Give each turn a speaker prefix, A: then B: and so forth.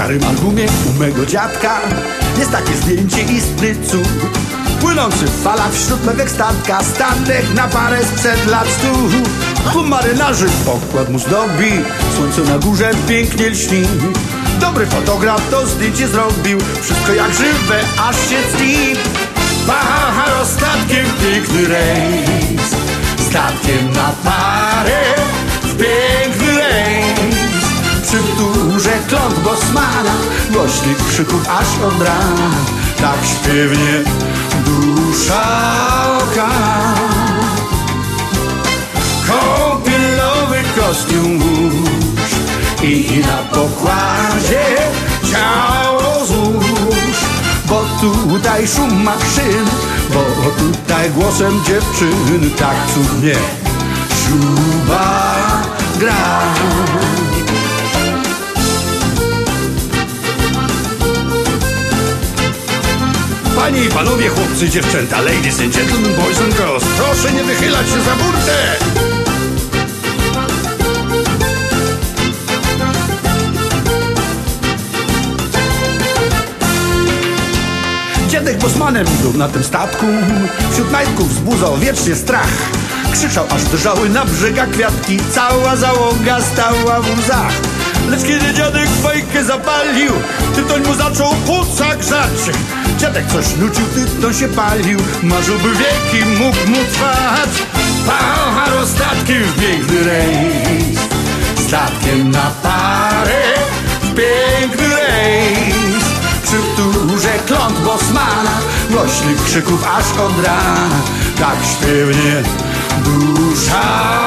A: starym albumie u mego dziadka jest takie zdjęcie istny cud. Płynący w falach wśród mewek statka, statek na parę sprzed lat 100. Tu marynarzy pokład mu zdobi, słońce na górze pięknie lśni. Dobry fotograf to zdjęcie zrobił, wszystko jak żywe, aż się tli. Pachar statkiem piękny rejs, statkiem na parę w piękny rejs. Przy wtórze kląt Bosmana, głośnych krzyków aż od rana, tak śpiewnie dusza oka. Kąpielowy kostium włóż i na pokładzie ciało złóż, bo tutaj szum maszyn, bo tutaj głosem dziewczyny tak cudnie śluba gra. Panie i panowie, chłopcy, dziewczęta, ladies and gentlemen, boys and girls, proszę nie wychylać się za burtę. Dziadek Bosmanem był na tym statku, wśród majtków wzbudzał wiecznie strach. Krzyczał, aż drżały na brzegach kwiatki, cała załoga stała w łzach. Lecz kiedy dziadek fajkę zapalił, tytoń mu zaczął płuca grzać. Dziadek coś nucił, tytoń się palił, marzyłby wieki, mógł mu trwać. Pachar statkiem w piękny rejs, statkiem na parę w piękny rejs. Przy wtórze kląt Bosmana, głośnych krzyków aż od rana, tak śpiewnie dusza